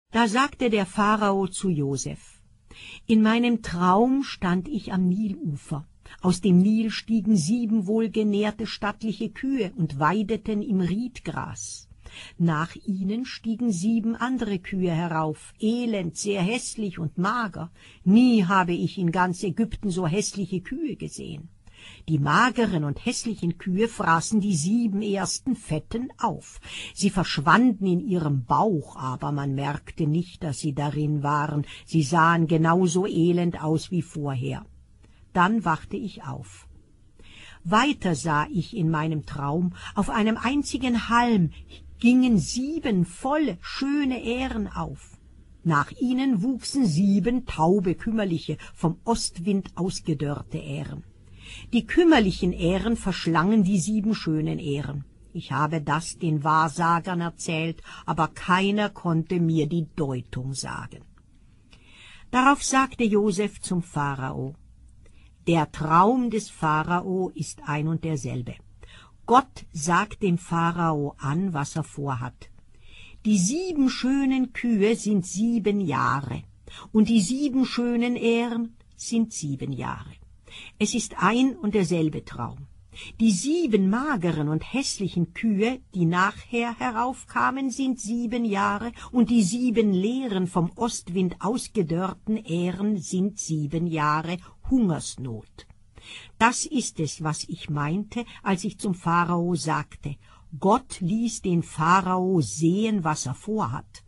Da sagte der Pharao zu Josef: In meinem Traum stand ich am Nilufer. Aus dem Nil stiegen 7 wohlgenährte stattliche Kühe und weideten im Riedgras. Nach ihnen stiegen 7 andere Kühe herauf, elend, sehr hässlich und mager. Nie habe ich in ganz Ägypten so hässliche Kühe gesehen. Die mageren und hässlichen Kühe fraßen die 7 ersten Fetten auf. Sie verschwanden in ihrem Bauch, aber man merkte nicht, dass sie darin waren. Sie sahen genauso elend aus wie vorher. Dann wachte ich auf. Weiter sah ich in meinem Traum, auf einem einzigen Halm gingen 7 volle, schöne Ähren auf. Nach ihnen wuchsen 7 taube, kümmerliche, vom Ostwind ausgedörrte Ähren. Die kümmerlichen Ähren verschlangen die 7 schönen Ähren. Ich habe das den Wahrsagern erzählt, aber keiner konnte mir die Deutung sagen. Darauf sagte Josef zum Pharao: Der Traum des Pharao ist ein und derselbe. Gott sagt dem Pharao an, was er vorhat. Die 7 schönen Kühe sind 7 Jahre, und die 7 schönen Ähren sind 7 Jahre. Es ist ein und derselbe Traum. Die 7 mageren und hässlichen Kühe, die nachher heraufkamen, sind 7 Jahre, und die 7 leeren, vom Ostwind ausgedörrten Ähren sind 7 Jahre Hungersnot. Das ist es, was ich meinte, als ich zum Pharao sagte: Gott ließ den Pharao sehen, was er vorhat.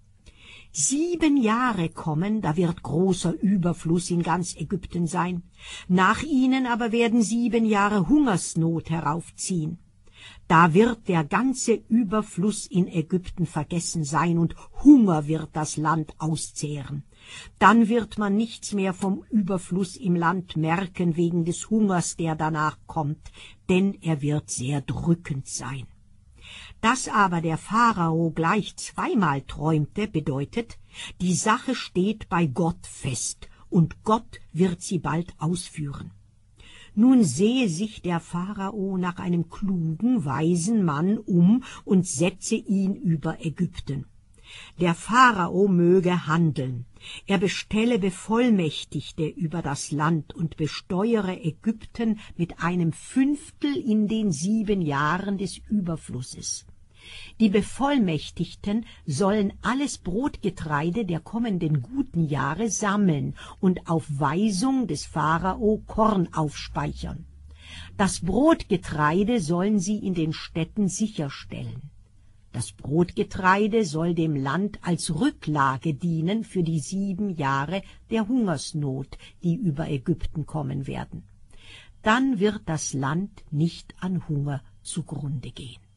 7 Jahre kommen, da wird großer Überfluss in ganz Ägypten sein. Nach ihnen aber werden 7 Jahre Hungersnot heraufziehen. Da wird der ganze Überfluss in Ägypten vergessen sein, und Hunger wird das Land auszehren. Dann wird man nichts mehr vom Überfluss im Land merken wegen des Hungers, der danach kommt, denn er wird sehr drückend sein. Dass aber der Pharao gleich zweimal träumte, bedeutet, die Sache steht bei Gott fest, und Gott wird sie bald ausführen. Nun sehe sich der Pharao nach einem klugen, weisen Mann um und setze ihn über Ägypten. Der Pharao möge handeln. Er bestelle Bevollmächtigte über das Land und besteuere Ägypten mit 1/5 in den 7 Jahren des Überflusses. Die Bevollmächtigten sollen alles Brotgetreide der kommenden guten Jahre sammeln und auf Weisung des Pharao Korn aufspeichern. Das Brotgetreide sollen sie in den Städten sicherstellen. Das Brotgetreide soll dem Land als Rücklage dienen für die 7 Jahre der Hungersnot, die über Ägypten kommen werden. Dann wird das Land nicht an Hunger zugrunde gehen.